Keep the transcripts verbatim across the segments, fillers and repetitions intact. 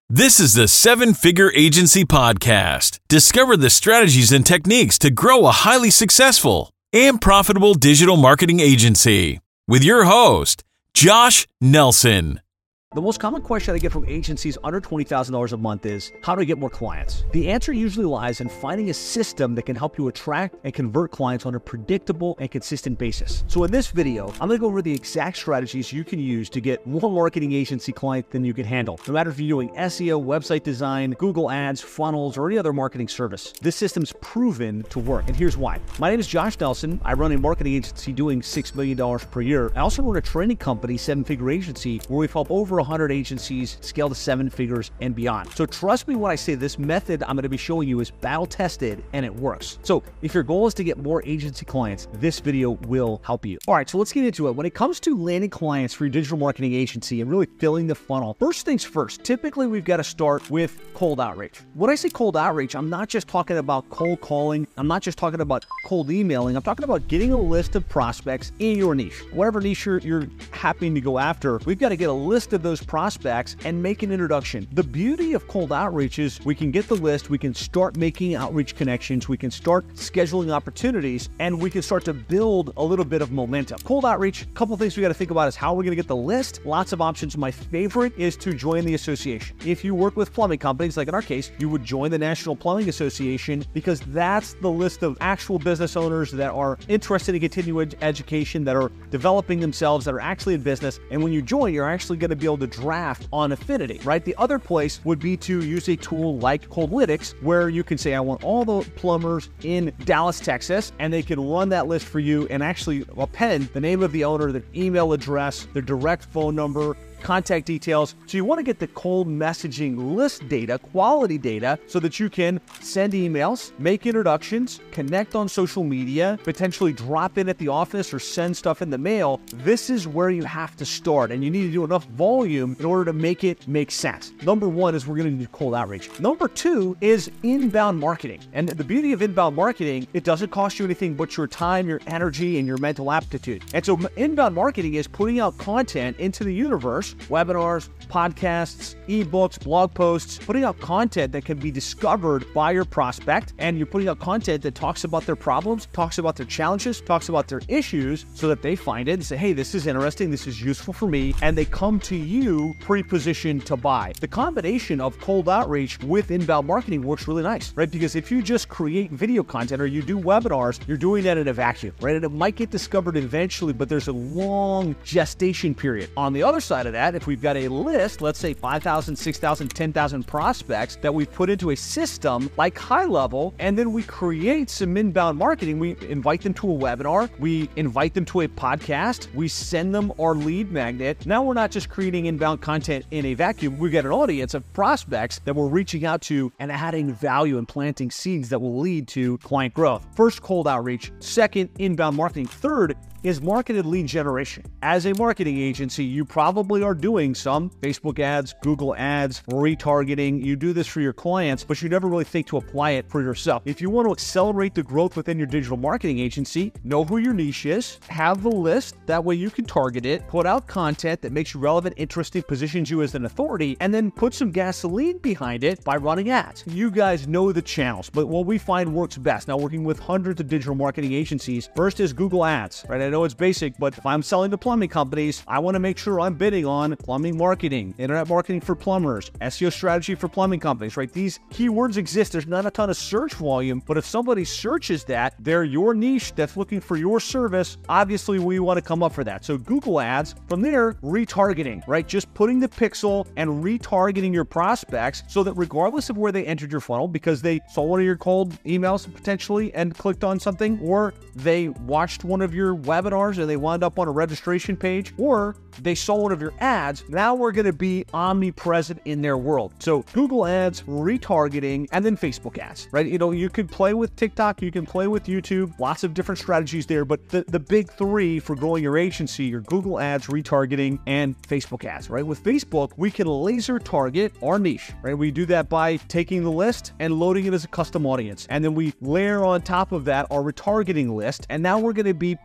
This is the Seven Figure Agency Podcast. Discover the strategies and techniques to grow a highly successful and profitable digital marketing agency with your host, Josh Nelson. The most common question I get from agencies under twenty thousand dollars a month is, how do I get more clients? The answer usually lies in finding a system that can help you attract and convert clients on a predictable and consistent basis. So in this video, I'm gonna go over the exact strategies you can use to get more marketing agency clients than you can handle. No matter if you're doing S E O, website design, Google Ads, funnels, or any other marketing service, this system's proven to work, and here's why. My name is Josh Nelson. I run a marketing agency doing six million dollars per year. I also run a training company, Seven Figure Agency, where we've helped over one hundred agencies scale to seven figures and beyond. So trust me when I say this method I'm going to be showing you is battle tested and it works. So if your goal is to get more agency clients, this video will help you. All right, so let's get into it. When it comes to landing clients for your digital marketing agency and really filling the funnel, first things first, typically we've got to start with cold outreach. When I say cold outreach, I'm not just talking about cold calling. I'm not just talking about cold emailing. I'm talking about getting a list of prospects in your niche. Whatever niche you're, you're happening to go after, we've got to get a list of those prospects prospects and make an introduction. The beauty of cold outreach is we can get the list, we can start making outreach connections, we can start scheduling opportunities, and we can start to build a little bit of momentum. Cold outreach, a couple of things we got to think about is how we're going to get the list. Lots of options. My favorite is to join the association. If you work with plumbing companies, like in our case, you would join the National Plumbing Association because that's the list of actual business owners that are interested in continuing education, that are developing themselves, that are actually in business. And when you join, you're actually going to be able to draft on affinity, right? The other place would be to use a tool like Coldlytics, where you can say, I want all the plumbers in Dallas, Texas, and they can run that list for you and actually append the name of the owner, their email address, their direct phone number, contact details. So you want to get the cold messaging list data, quality data, so that you can send emails, make introductions, connect on social media, potentially drop in at the office or send stuff in the mail. This is where you have to start, and you need to do enough volume in order to make it make sense. Number one is we're going to do cold outreach. Number two is inbound marketing. And the beauty of inbound marketing, it doesn't cost you anything but your time, your energy, and your mental aptitude. And so inbound marketing is putting out content into the universe, webinars, podcasts, ebooks, blog posts, putting out content that can be discovered by your prospect, and you're putting out content that talks about their problems, talks about their challenges, talks about their issues, so that they find it and say, hey, this is interesting, this is useful for me, and they come to you pre-positioned to buy. The combination of cold outreach with inbound marketing works really nice, right? Because if you just create video content or you do webinars, you're doing that in a vacuum, right? And it might get discovered eventually, but there's a long gestation period. On the other side of that, if we've got a list, let's say five thousand, six thousand, ten thousand prospects that we've put into a system like High Level, and then we create some inbound marketing, we invite them to a webinar, we invite them to a podcast, we send them our lead magnet. Now we're not just creating inbound content in a vacuum, we've got an audience of prospects that we're reaching out to and adding value and planting seeds that will lead to client growth. First, cold outreach. Second, inbound marketing. Third, is marketed lead generation. As a marketing agency, you probably are doing some Facebook ads, Google ads, retargeting. You do this for your clients, but you never really think to apply it for yourself. If you want to accelerate the growth within your digital marketing agency, know who your niche is, have the list, that way you can target it, put out content that makes you relevant, interesting, positions you as an authority, and then put some gasoline behind it by running ads. You guys know the channels, but what we find works best, now working with hundreds of digital marketing agencies, first is Google Ads, right? I know it's basic, but if I'm selling to plumbing companies, I want to make sure I'm bidding on plumbing marketing, internet marketing for plumbers, S E O strategy for plumbing companies, right? These keywords exist. There's not a ton of search volume, but if somebody searches that, they're your niche that's looking for your service. Obviously, we want to come up for that. So Google Ads, from there, retargeting, right? Just putting the pixel and retargeting your prospects so that regardless of where they entered your funnel, because they saw one of your cold emails potentially and clicked on something, or they watched one of your webinars and they wound up on a registration page, or they saw one of your ads, now we're going to be omnipresent in their world. So Google Ads, retargeting, and then Facebook ads, right? You know, you can play with TikTok, you can play with YouTube, lots of different strategies there, but the, the big three for growing your agency are Google Ads, retargeting, and Facebook ads, right? With Facebook, we can laser target our niche, right? We do that by taking the list and loading it as a custom audience. And then we layer on top of that our retargeting list, and now we're going to be putting out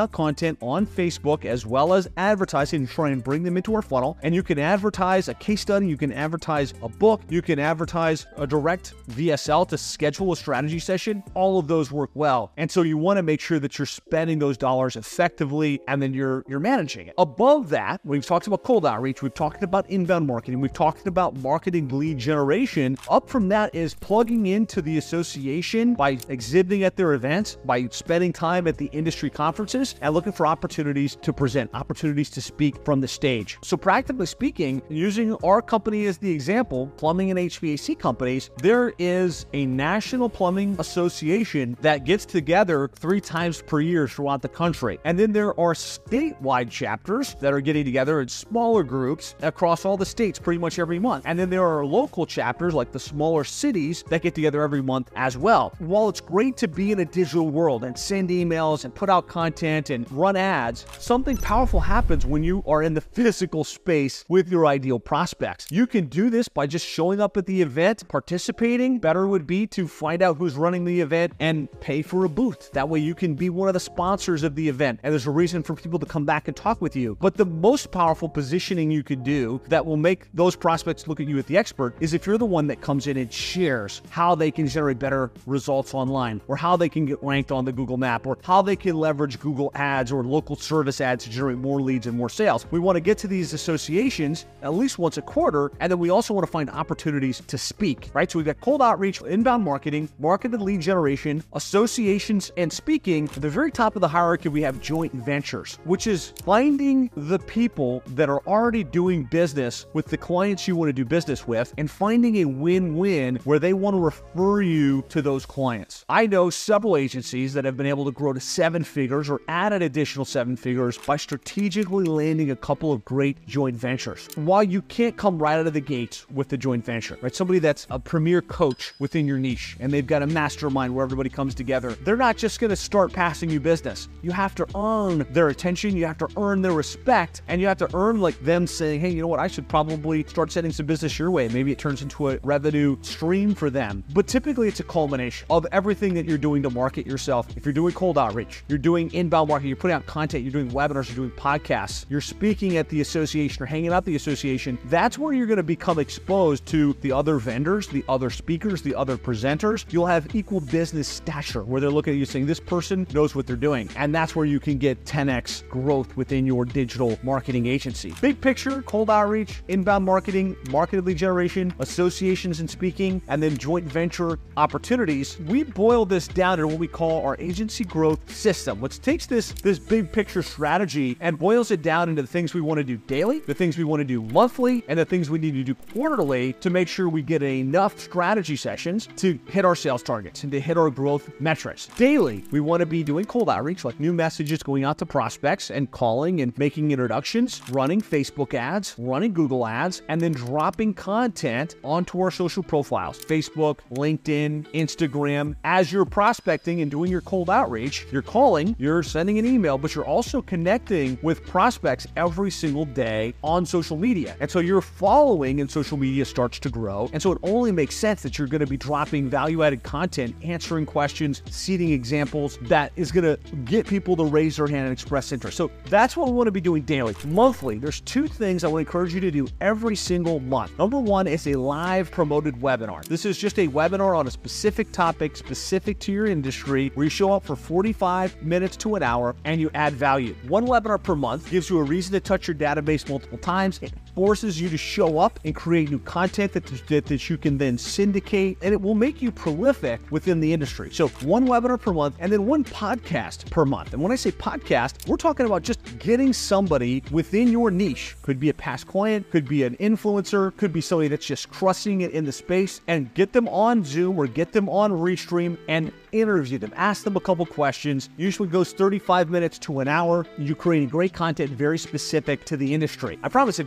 out content on Facebook as well as advertising to try and bring them into our funnel. And you can advertise a case study, you can advertise a book, you can advertise a direct V S L to schedule a strategy session. All of those work well. And so you want to make sure that you're spending those dollars effectively and then you're you're managing it. Above that, we've talked about cold outreach, we've talked about inbound marketing, we've talked about marketing lead generation. Up from that is plugging into the association by exhibiting at their events, by spending time at the industry conferences and looking for opportunities to present, opportunities to speak from the stage. So practically speaking, using our company as the example, plumbing and H V A C companies, there is a national plumbing association that gets together three times per year throughout the country. And then there are statewide chapters that are getting together in smaller groups across all the states pretty much every month. And then there are local chapters like the smaller cities that get together every month as well. While it's great to be in a digital world and send emails and put out content and run ads, something powerful happens when you are in the physical space with your ideal prospects. You can do this by just showing up at the event, participating. Better would be to find out who's running the event and pay for a booth. That way you can be one of the sponsors of the event and there's a reason for people to come back and talk with you. But the most powerful positioning you could do that will make those prospects look at you as the expert is if you're the one that comes in and shares how they can generate better results online, or how they can get ranked on the Google map, or how they can leverage Google ads or local service ads to generate more leads and more sales. We want to get to these associations at least once a quarter, and then we also want to find opportunities to speak, right? So we've got cold outreach, inbound marketing, marketed lead generation, associations, and speaking. At the very top of the hierarchy, we have joint ventures, which is finding the people that are already doing business with the clients you want to do business with and finding a win-win where they want to refer you to those clients. I know several agencies that have been able to grow to seven figures or add an additional seven figures by strategically landing a couple of great joint ventures. While you can't come right out of the gates with the joint venture, right? Somebody that's a premier coach within your niche and they've got a mastermind where everybody comes together. They're not just going to start passing you business. You have to earn their attention. You have to earn their respect, and you have to earn like them saying, hey, you know what? I should probably start sending some business your way. Maybe it turns into a revenue stream for them. But typically it's a culmination of everything that you're doing to market yourself. If you're doing cold outreach, you're doing inbound marketing, you're putting out content, you're doing webinars, you're doing podcasts, you're speaking at the association or hanging out at the association, that's where you're going to become exposed to the other vendors, the other speakers, the other presenters. You'll have equal business stature where they're looking at you saying, this person knows what they're doing. And that's where you can get ten x growth within your digital marketing agency. Big picture, cold outreach, inbound marketing, marketed lead generation, associations and speaking, and then joint venture opportunities. We boil this down to what we call our agency growth system, which takes this, this big picture strategy and boils it down into the things we want to do daily, the things we want to do monthly, and the things we need to do quarterly to make sure we get enough strategy sessions to hit our sales targets and to hit our growth metrics. Daily, we want to be doing cold outreach, like new messages going out to prospects and calling and making introductions, running Facebook ads, running Google ads, and then dropping content onto our social profiles, Facebook, LinkedIn, Instagram. As you're prospecting and doing your cold outreach, you're calling, you're sending an email, but you're also connecting with prospects every single day on social media. And so your following in social media starts to grow. And so it only makes sense that you're going to be dropping value-added content, answering questions, seeding examples that is going to get people to raise their hand and express interest. So that's what we want to be doing daily. Monthly, there's two things I want to encourage you to do every single month. Number one is a live promoted webinar. This is just a webinar on a specific topic, specific to your industry, where you show up for forty-five minutes to an hour and you add value. One webinar per month gives you a reason to touch your database multiple times. It forces you to show up and create new content that, that, that you can then syndicate, and it will make you prolific within the industry. So one webinar per month and then one podcast per month. And when I say podcast, we're talking about just getting somebody within your niche. Could be a past client, could be an influencer, could be somebody that's just crushing it in the space, and get them on Zoom or get them on Restream and interview them. Ask them a couple questions. Usually goes thirty-five minutes to an hour. You're creating great content very specific to the industry. I promise if you just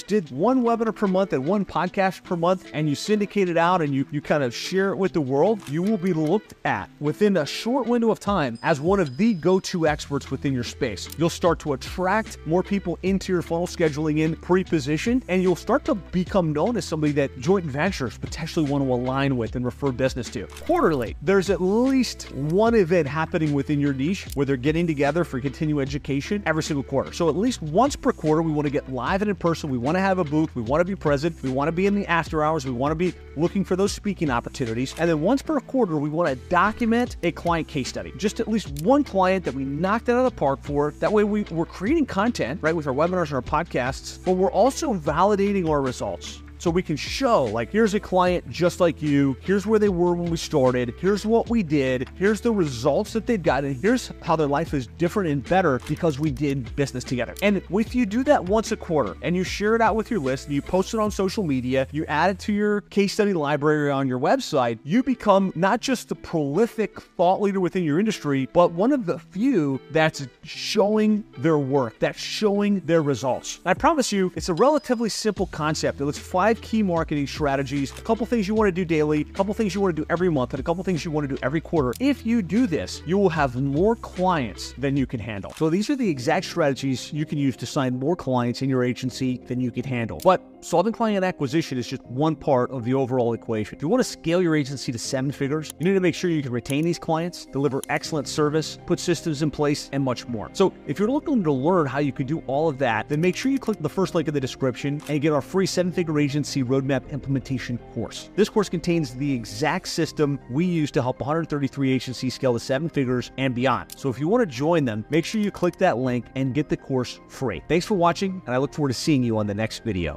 did one webinar per month and one podcast per month, and you syndicate it out and you, you kind of share it with the world, you will be looked at within a short window of time as one of the go-to experts within your space. You'll start to attract more people into your funnel scheduling in pre-positioned, and you'll start to become known as somebody that joint ventures potentially want to align with and refer business to. Quarterly, there's at least one event happening within your niche where they're getting together for continuing education every single quarter. So at least once per quarter, we want to get live and in person. We want to have a booth. We want to be present. We want to be in the after hours. We want to be looking for those speaking opportunities. And then once per quarter, we want to document a client case study. Just at least one client that we knocked it out of the park for. That way we, we're creating content, right, with our webinars and our podcasts, but we're also validating our results. So we can show, like, here's a client just like you, here's where they were when we started, here's what we did, here's the results that they've gotten, here's how their life is different and better because we did business together. And if you do that once a quarter and you share it out with your list, and you post it on social media, you add it to your case study library on your website, you become not just the prolific thought leader within your industry, but one of the few that's showing their work, that's showing their results. And I promise you, it's a relatively simple concept. It looks five key marketing strategies, a couple things you want to do daily, a couple things you want to do every month, and a couple things you want to do every quarter. If you do this, you will have more clients than you can handle. So these are the exact strategies you can use to sign more clients in your agency than you can handle. But solving client acquisition is just one part of the overall equation. If you want to scale your agency to seven figures, you need to make sure you can retain these clients, deliver excellent service, put systems in place, and much more. So if you're looking to learn how you can do all of that, then make sure you click the first link in the description and get our free seven-figure agency roadmap implementation course. This course contains the exact system we use to help one hundred thirty-three agencies scale to seven figures and beyond. So if you want to join them, make sure you click that link and get the course free. Thanks for watching, and I look forward to seeing you on the next video.